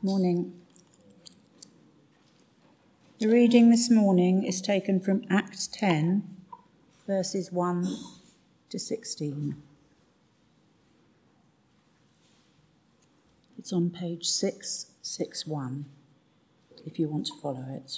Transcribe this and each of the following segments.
Morning. The reading this morning is taken from Acts 10, verses 1 to 16. It's on page 661, if you want to follow it.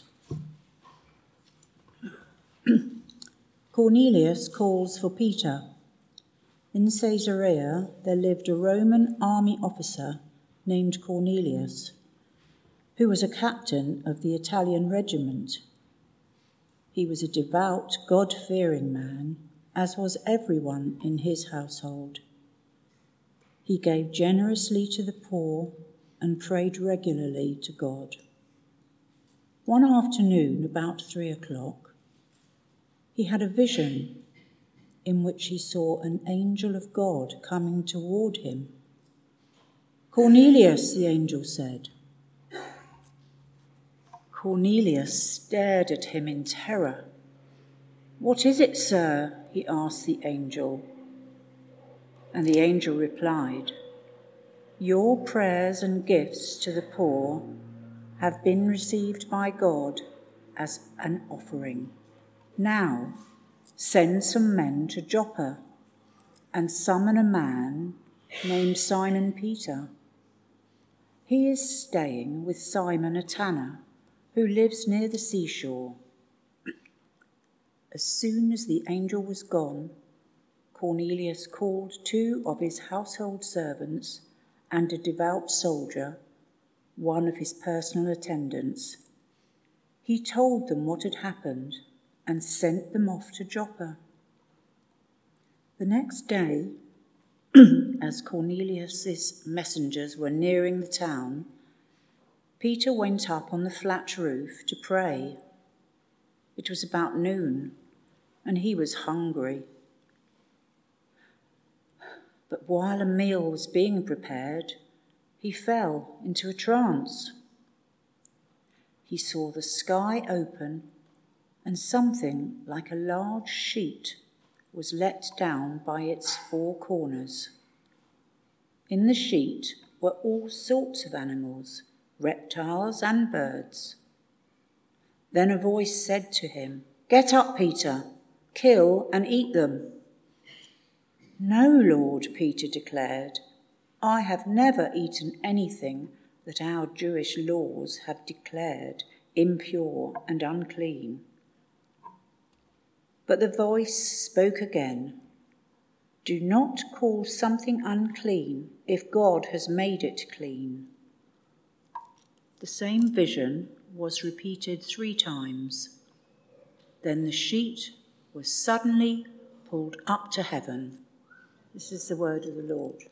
Cornelius calls for Peter. In Caesarea there lived a Roman army officer named Cornelius, who was a captain of the Italian regiment. He was a devout, God-fearing man, as was everyone in his household. He gave generously to the poor and prayed regularly to God. One afternoon, about 3:00, he had a vision in which he saw an angel of God coming toward him. "Cornelius," the angel said. Cornelius stared at him in terror. "What is it, sir?" he asked the angel. And the angel replied, "Your prayers and gifts to the poor have been received by God as an offering. Now, send some men to Joppa and summon a man named Simon Peter. He is staying with Simon a tanner who lives near the seashore." As soon as the angel was gone, Cornelius called 2 of his household servants and a devout soldier, one of his personal attendants. He told them what had happened and sent them off to Joppa. The next day, as Cornelius's messengers were nearing the town, Peter went up on the flat roof to pray. It was about noon, and he was hungry. But while a meal was being prepared, he fell into a trance. He saw the sky open, and something like a large sheet was let down by its 4 corners. In the sheet were all sorts of animals, reptiles and birds. Then a voice said to him, "Get up, Peter, kill and eat them." "No, Lord," Peter declared. "I have never eaten anything that our Jewish laws have declared impure and unclean." But the voice spoke again, "Do not call something unclean if God has made it clean." The same vision was repeated 3 times. Then the sheet was suddenly pulled up to heaven. This is the word of the Lord.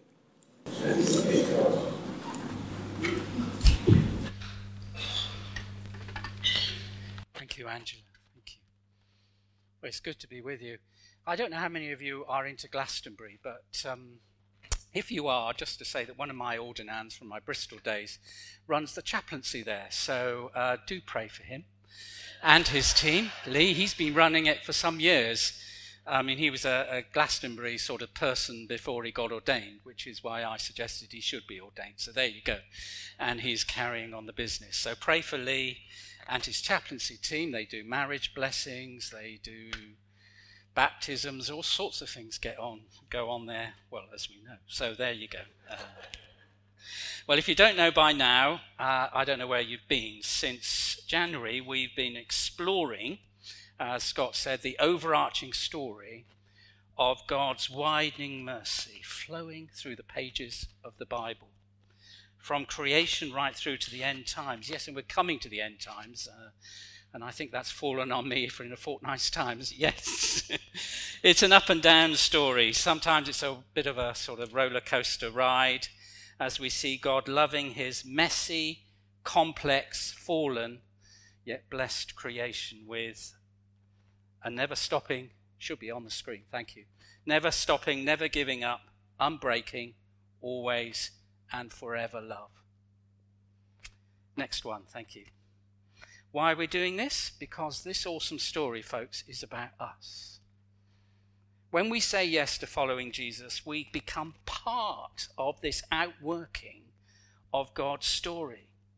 Thank you, Angela. Thank you. Well, it's good to be with you. I don't know how many of you are into Glastonbury, but if you are, just to say that one of my ordinands from my Bristol days runs the chaplaincy there, so do pray for him and his team. Lee, he's been running it for some years. I mean, he was a Glastonbury sort of person before he got ordained, which is why I suggested he should be ordained. So there you go. And he's carrying on the business. So pray for Lee and his chaplaincy team. They do marriage blessings, they do baptisms, all sorts of things go on there, well, as we know. So there you go. Well, if you don't know by now, I don't know where you've been. Since January, we've been exploring, as Scott said, the overarching story of God's widening mercy flowing through the pages of the Bible, from creation right through to the end times. Yes, and we're coming to the end times, and I think that's fallen on me for in a fortnight's time. Yes, it's an up and down story. Sometimes it's a bit of a sort of roller coaster ride as we see God loving his messy, complex, fallen, yet blessed creation with a never stopping, should be on the screen, thank you, never stopping, never giving up, unbreaking, always and forever love. Next one, thank you. Why are we doing this? Because this awesome story, folks, is about us. When we say yes to following Jesus, we become part of this outworking of God's story.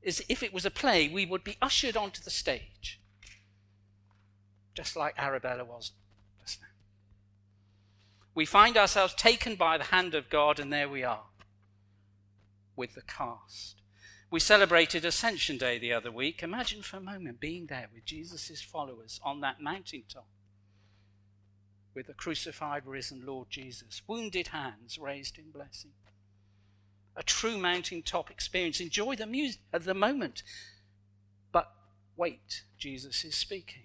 as if it was a play, we would be ushered onto the stage, just like Arabella was just now. We find ourselves taken by the hand of God, and there we are with the cast. We celebrated Ascension Day the other week. Imagine for a moment being there with Jesus' followers on that mountaintop, with the crucified, risen Lord Jesus, wounded hands raised in blessing. A true mountaintop experience. Enjoy the music at the moment. But wait, Jesus is speaking.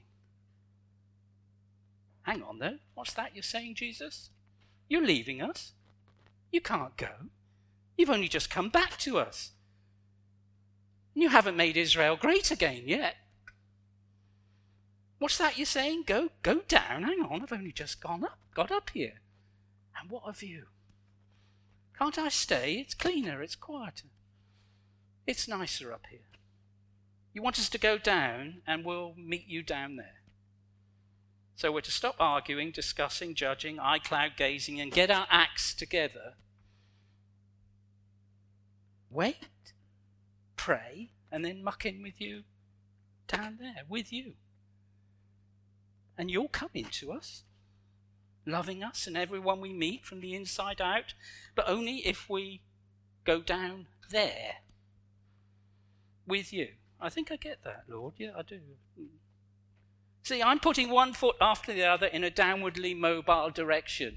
Hang on though, what's that you're saying, Jesus? You're leaving us? You can't go. You've only just come back to us. You haven't made Israel great again yet. What's that you're saying? Go down. Hang on, I've only just got up here. And what a view. Can't I stay? It's cleaner, it's quieter. It's nicer up here. You want us to go down, and we'll meet you down there. So we're to stop arguing, discussing, judging, iCloud gazing, and get our acts together. Wait, pray, and then muck in with you down there, with you. And you'll come into us, loving us and everyone we meet from the inside out, but only if we go down there with you. I think I get that, Lord. Yeah, I do. See, I'm putting one foot after the other in a downwardly mobile direction.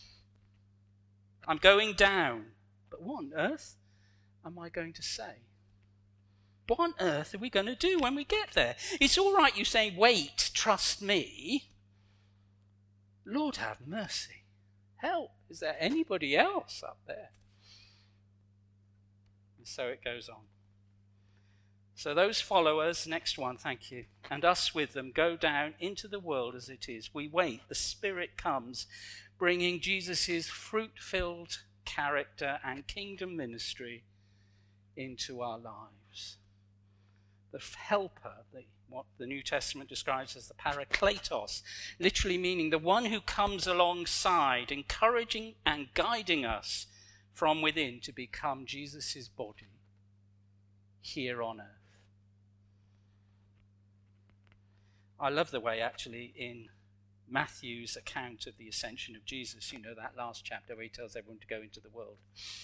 I'm going down. But what on earth am I going to say? What on earth are we going to do when we get there? It's all right you saying, wait, trust me. Lord have mercy. Help. Is there anybody else up there? And so it goes on. So those followers, next one, thank you, and us with them, go down into the world as it is. We wait. The Spirit comes, bringing Jesus' fruit-filled character and kingdom ministry into our lives. The helper, what the New Testament describes as the parakletos, literally meaning the one who comes alongside, encouraging and guiding us from within to become Jesus' body here on earth. I love the way, actually, in Matthew's account of the ascension of Jesus, you know, that last chapter where he tells everyone to go into the world.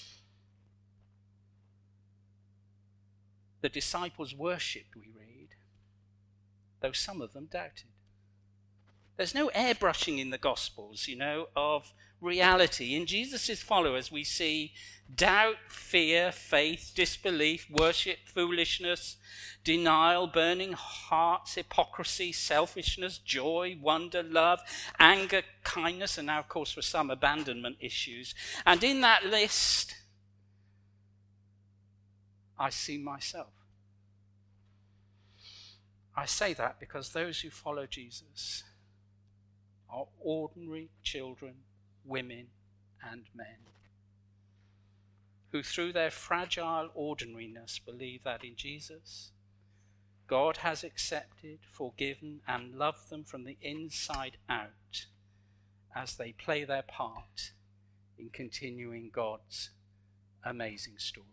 The disciples worshipped, we read, though some of them doubted. There's no airbrushing in the Gospels, you know, of reality. In Jesus' followers, we see doubt, fear, faith, disbelief, worship, foolishness, denial, burning hearts, hypocrisy, selfishness, joy, wonder, love, anger, kindness, and now, of course, for some, abandonment issues. And in that list, I see myself. I say that because those who follow Jesus are ordinary children, women, and men who through their fragile ordinariness believe that in Jesus, God has accepted, forgiven, and loved them from the inside out as they play their part in continuing God's amazing story.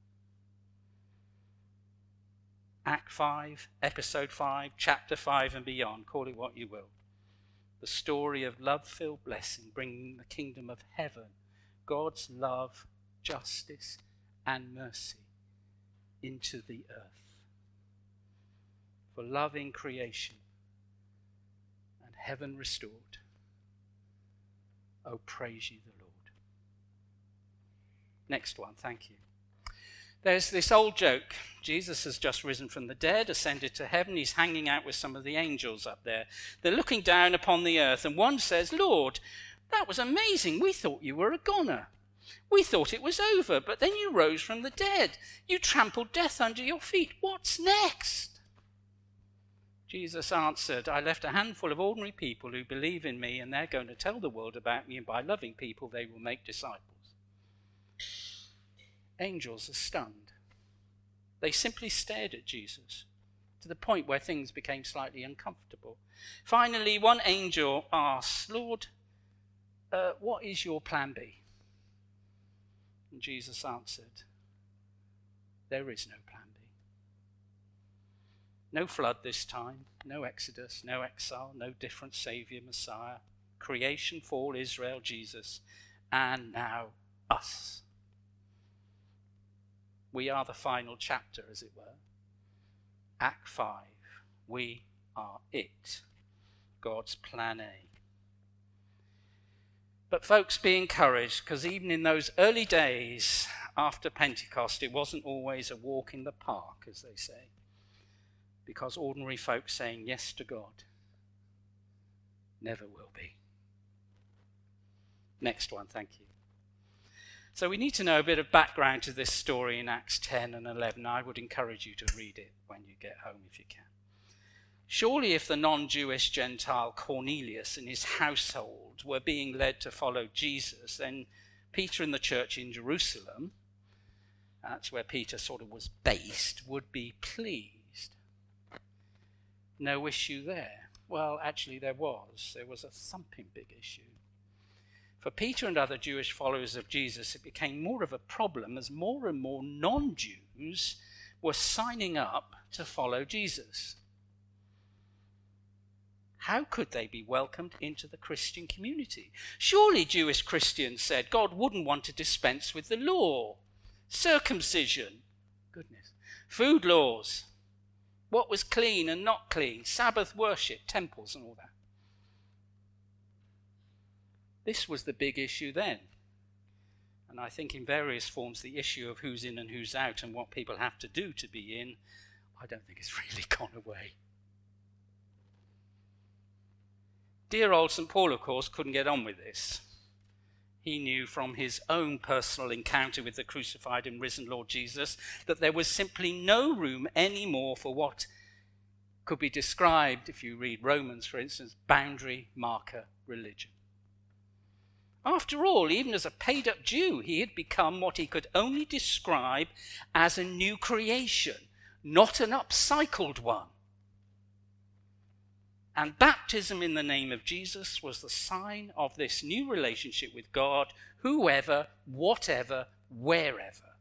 Act 5, Episode 5, Chapter 5 and beyond, call it what you will. The story of love-filled blessing, bringing the kingdom of heaven, God's love, justice, and mercy into the earth. For love in creation and heaven restored. Oh, praise ye the Lord. Next one, thank you. There's this old joke. Jesus has just risen from the dead, ascended to heaven. He's hanging out with some of the angels up there. They're looking down upon the earth, and one says, Lord, that was amazing. We thought you were a goner. We thought it was over, but then you rose from the dead. You trampled death under your feet. What's next? Jesus answered, I left a handful of ordinary people who believe in me, and they're going to tell the world about me, and by loving people, they will make disciples. Angels are stunned. They simply stared at Jesus to the point where things became slightly uncomfortable. Finally, one angel asks, Lord, what is your plan B? And Jesus answered, there is no plan B. No flood this time, no Exodus, no exile, no different Saviour, Messiah. Creation, fall, Israel, Jesus, and now us. We are the final chapter, as it were. Act 5. We are it. God's plan A. But folks, be encouraged, because even in those early days after Pentecost, it wasn't always a walk in the park, as they say. Because ordinary folk saying yes to God never will be. Next one, thank you. So we need to know a bit of background to this story in Acts 10 and 11. I would encourage you to read it when you get home if you can. Surely if the non-Jewish Gentile Cornelius and his household were being led to follow Jesus, then Peter and the church in Jerusalem, that's where Peter sort of was based, would be pleased. No issue there. Well, actually there was. There was a thumping big issue. For Peter and other Jewish followers of Jesus, it became more of a problem as more and more non-Jews were signing up to follow Jesus. How could they be welcomed into the Christian community? Surely Jewish Christians said God wouldn't want to dispense with the law, circumcision, goodness, food laws, what was clean and not clean, Sabbath worship, temples and all that. This was the big issue then. And I think in various forms the issue of who's in and who's out and what people have to do to be in, I don't think it's really gone away. Dear old St. Paul, of course, couldn't get on with this. He knew from his own personal encounter with the crucified and risen Lord Jesus that there was simply no room anymore for what could be described, if you read Romans, for instance, boundary marker religion. After all, even as a paid-up Jew, he had become what he could only describe as a new creation, not an upcycled one. And baptism in the name of Jesus was the sign of this new relationship with God, whoever, whatever, wherever.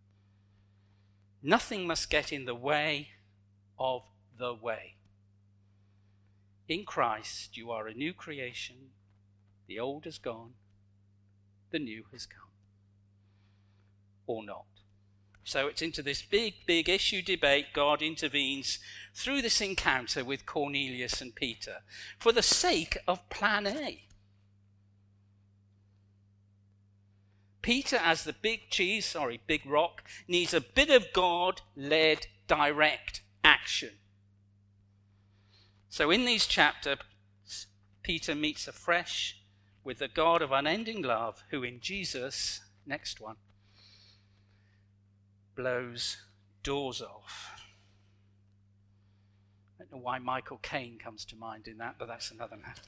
Nothing must get in the way of the way. In Christ, you are a new creation. The old is gone. The new has come. Or not. So it's into this big issue debate. God intervenes through this encounter with Cornelius and Peter for the sake of plan A. Peter, as the big rock, needs a bit of God-led direct action. So in these chapters, Peter meets afresh with the God of unending love, who in Jesus, next one, blows doors off. I don't know why Michael Caine comes to mind in that, but that's another matter.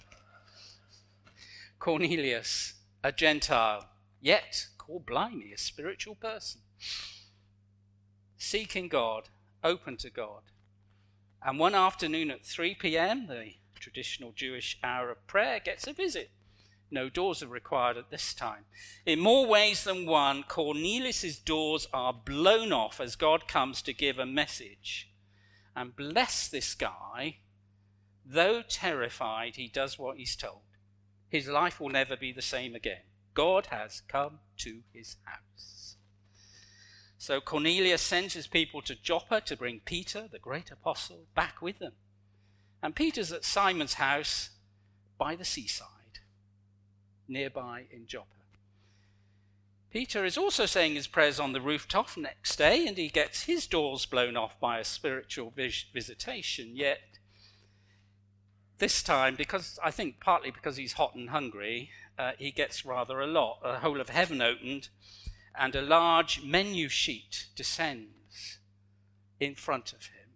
Cornelius, a Gentile, yet, call blimey, a spiritual person, seeking God, open to God. And one afternoon at 3 p.m., the traditional Jewish hour of prayer, gets a visit. No doors are required at this time. In more ways than one, Cornelius' doors are blown off as God comes to give a message. And bless this guy, though terrified, he does what he's told. His life will never be the same again. God has come to his house. So Cornelius sends his people to Joppa to bring Peter, the great apostle, back with them. And Peter's at Simon's house by the seaside, nearby in Joppa. Peter is also saying his prayers on the rooftop next day, and he gets his doors blown off by a spiritual visitation. Yet this time, I think partly because he's hot and hungry, he gets rather a lot. The whole of heaven opened, and a large menu sheet descends in front of him,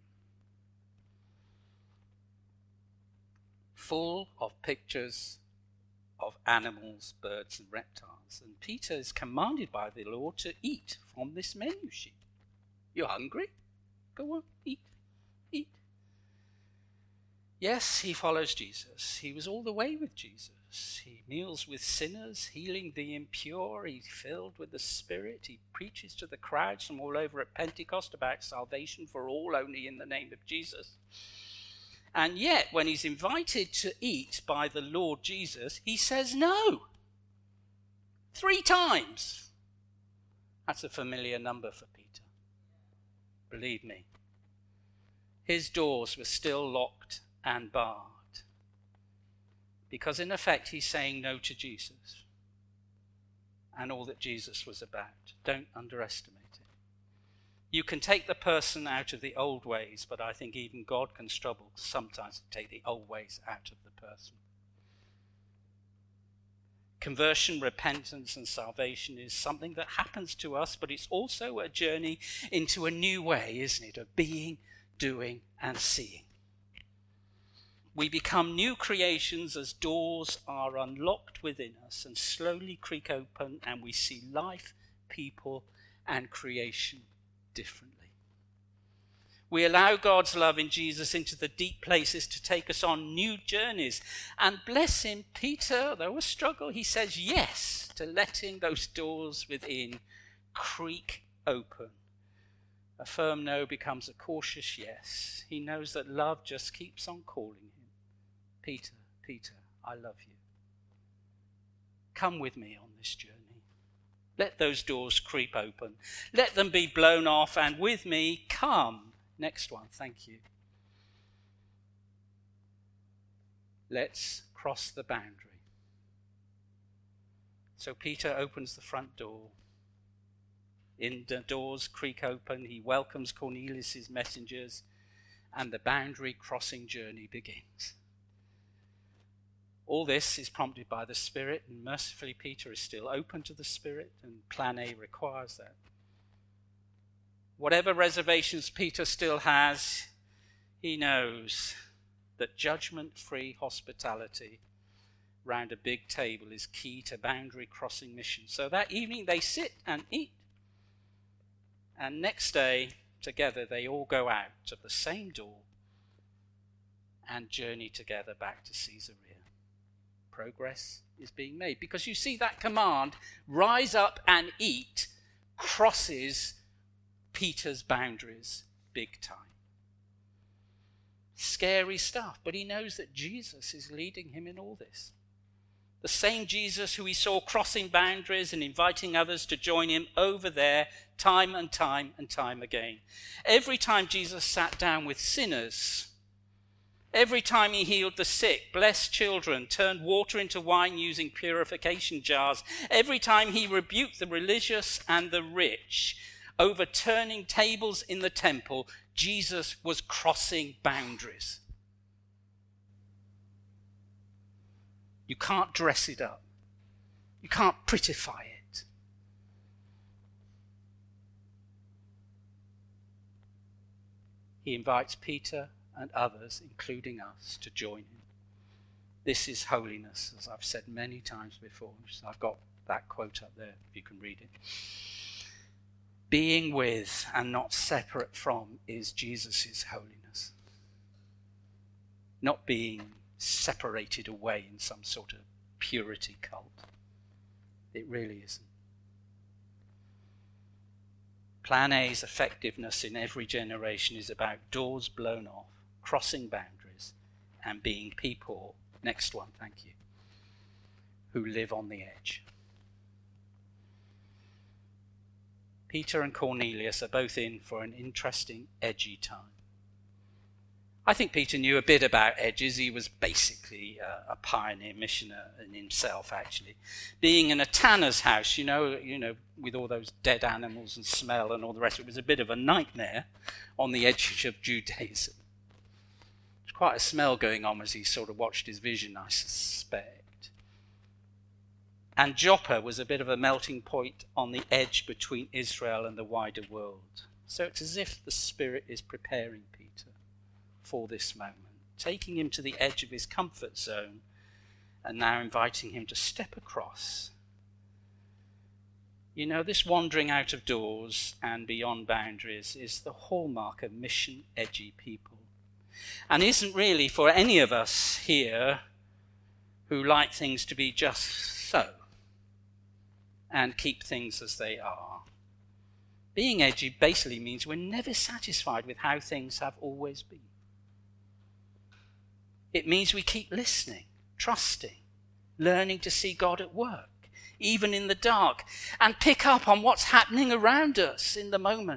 full of pictures of animals, birds and reptiles. And Peter is commanded by the Lord to eat from this menu sheet. You're hungry? Go on, eat. Yes, he follows Jesus. He was all the way with Jesus. Jesus. He meals with sinners, healing the impure. He's filled with the Spirit. He preaches to the crowds from all over at Pentecost about salvation for all only in the name of Jesus. And yet, when he's invited to eat by the Lord Jesus, he says no. 3 times. That's a familiar number for Peter. Believe me. His doors were still locked and barred. Because in effect, he's saying no to Jesus and all that Jesus was about. Don't underestimate it. You can take the person out of the old ways, but I think even God can struggle sometimes to take the old ways out of the person. Conversion, repentance, and salvation is something that happens to us, but it's also a journey into a new way, isn't it, of being, doing, and seeing. We become new creations as doors are unlocked within us and slowly creak open, and we see life, people, and creation differently. We allow God's love in Jesus into the deep places to take us on new journeys. And bless him, Peter, though a struggle, he says yes to letting those doors within creak open. A firm no becomes a cautious yes. He knows that love just keeps on calling him. Peter, Peter, I love you. Come with me on this journey. Let those doors creep open. Let them be blown off, and with me, come. Next one, thank you. Let's cross the boundary. So Peter opens the front door. In the doors creak open. He welcomes Cornelius' messengers, and the boundary crossing journey begins. All this is prompted by the Spirit, and mercifully Peter is still open to the Spirit, and plan A requires that. Whatever reservations Peter still has, he knows that judgment-free hospitality round a big table is key to boundary-crossing mission. So that evening they sit and eat, and next day, together, they all go out of the same door and journey together back to Caesarea. Progress is being made. Because you see, that command, rise up and eat, crosses Peter's boundaries big time. Scary stuff, but he knows that Jesus is leading him in all this. The same Jesus who he saw crossing boundaries and inviting others to join him over there time and time and time again. Every time Jesus sat down with sinners, every time he healed the sick, blessed children, turned water into wine using purification jars, every time he rebuked the religious and the rich, overturning tables in the temple, Jesus was crossing boundaries. You can't dress it up. You can't prettify it. He invites Peter and others, including us, to join him. This is holiness, as I've said many times before. I've got that quote up there, if you can read it. Being with and not separate from is Jesus' holiness. Not being separated away in some sort of purity cult. It really isn't. Plan A's effectiveness in every generation is about doors blown off, crossing boundaries, and being people, next one, thank you, who live on the edge. Peter and Cornelius are both in for an interesting, edgy time. I think Peter knew a bit about edges. He was basically a pioneer missioner in himself, actually. Being in a tanner's house, you know, with all those dead animals and smell and all the rest, it was a bit of a nightmare on the edge of Judaism. There's quite a smell going on as he sort of watched his vision, I suspect. And Joppa was a bit of a melting point on the edge between Israel and the wider world. So it's as if the Spirit is preparing Peter for this moment, taking him to the edge of his comfort zone and now inviting him to step across. You know, this wandering out of doors and beyond boundaries is the hallmark of mission-edgy people, and isn't really for any of us here who like things to be just so and keep things as they are. Being edgy basically means we're never satisfied with how things have always been. It means we keep listening, trusting, learning to see God at work, even in the dark, and pick up on what's happening around us in the moment.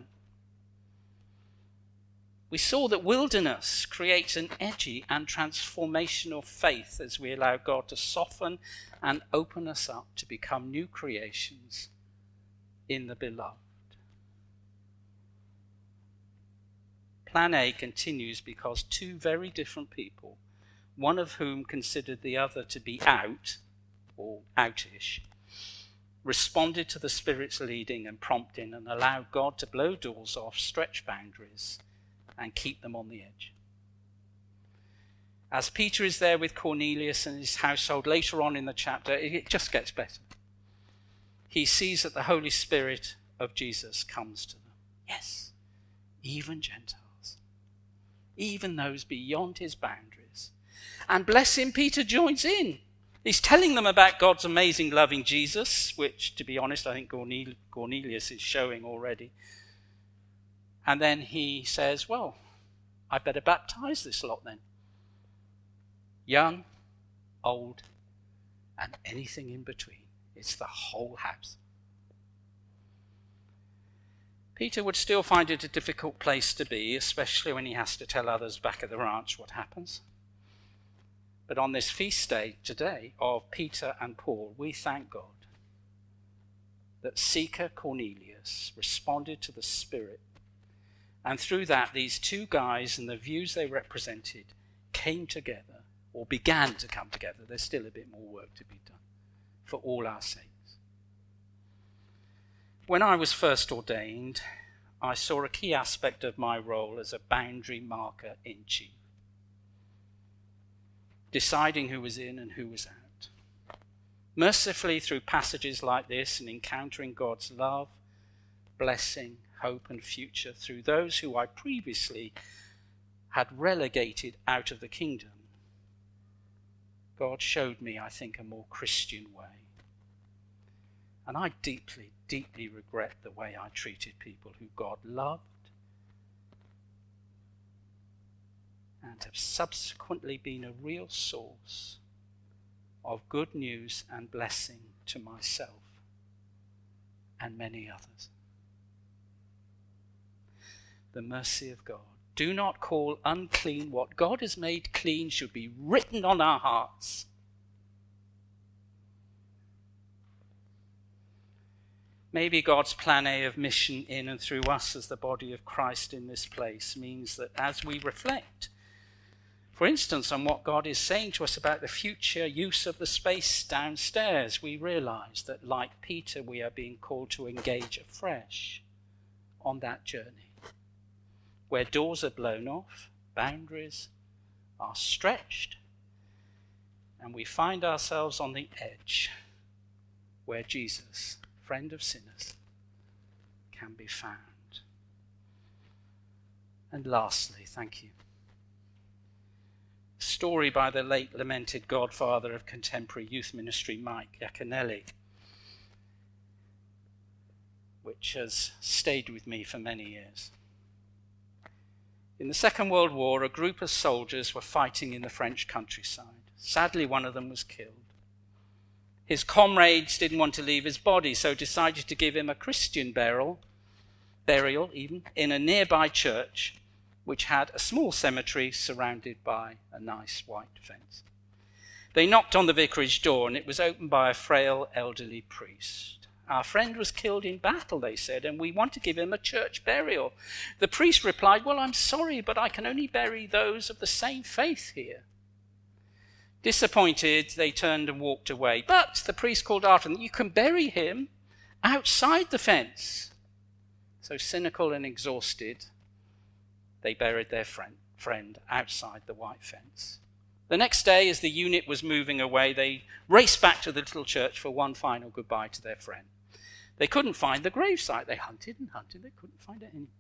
We saw that wilderness creates an edgy and transformational faith as we allow God to soften and open us up to become new creations in the beloved. Plan A continues because two very different people, one of whom considered the other to be out, or outish, responded to the Spirit's leading and prompting and allowed God to blow doors off, stretch boundaries, and keep them on the edge. As Peter is there with Cornelius and his household later on in the chapter, it just gets better. He sees that the Holy Spirit of Jesus comes to them. Yes, even Gentiles, even those beyond his boundaries. And bless him, Peter joins in. He's telling them about God's amazing loving Jesus, which, to be honest, I think Cornelius is showing already. And then he says, well, I better baptize this lot then. Young, old, and anything in between. It's the whole house. Peter would still find it a difficult place to be, especially when he has to tell others back at the ranch what happens. But on this feast day today of Peter and Paul, we thank God that seeker Cornelius responded to the Spirit. And through that, these two guys and the views they represented came together, or began to come together. There's still a bit more work to be done for all our sakes. When I was first ordained, I saw a key aspect of my role as a boundary marker in chief, deciding who was in and who was out. Mercifully, through passages like this and encountering God's love, blessing, hope and future through those who I previously had relegated out of the kingdom, God showed me, I think, a more Christian way. And I deeply, deeply regret the way I treated people who God loved and have subsequently been a real source of good news and blessing to myself and many others. The mercy of God. Do not call unclean what God has made clean should be written on our hearts. Maybe God's plan A of mission in and through us as the body of Christ in this place means that as we reflect, for instance, on what God is saying to us about the future use of the space downstairs, we realize that, like Peter, we are being called to engage afresh on that journey, where doors are blown off, boundaries are stretched, and we find ourselves on the edge where Jesus, friend of sinners, can be found. And lastly, thank you. A story by the late lamented godfather of contemporary youth ministry, Mike Yaconelli, which has stayed with me for many years. In the Second World War, a group of soldiers were fighting in the French countryside. Sadly, one of them was killed. His comrades didn't want to leave his body, so decided to give him a Christian burial even, in a nearby church, which had a small cemetery surrounded by a nice white fence. They knocked on the vicarage door, and it was opened by a frail elderly priest. Our friend was killed in battle, they said, and we want to give him a church burial. The priest replied, well, I'm sorry, but I can only bury those of the same faith here. Disappointed, they turned and walked away. But the priest called after them, you can bury him outside the fence. So cynical and exhausted, they buried their friend outside the white fence. The next day, as the unit was moving away, they raced back to the little church for one final goodbye to their friend. They couldn't find the gravesite. They hunted and hunted. They couldn't find it any.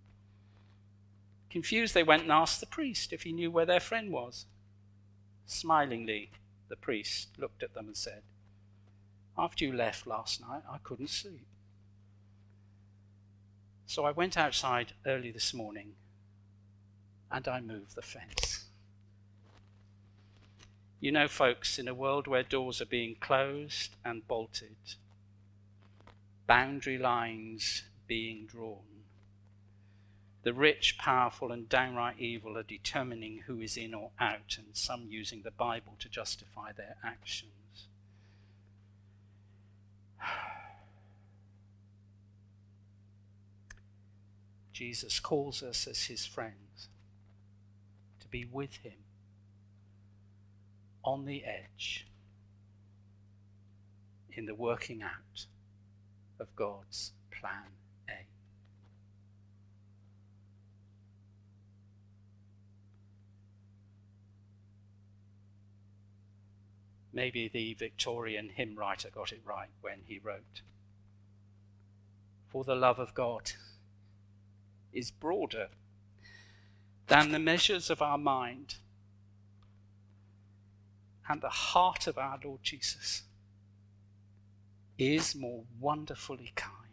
Confused, they went and asked the priest if he knew where their friend was. Smilingly, The priest looked at them and said, "After you left last night, I couldn't sleep. So I went outside early this morning and I moved the fence." You know, folks, in a world where doors are being closed and bolted, boundary lines being drawn, the rich, powerful, and downright evil are determining who is in or out, and some using the Bible to justify their actions. Jesus calls us as his friends to be with him on the edge in the working out of God's plan A. Maybe the Victorian hymn writer got it right when he wrote, "For the love of God is broader than the measures of our mind, and the heart of our Lord Jesus is more wonderfully kind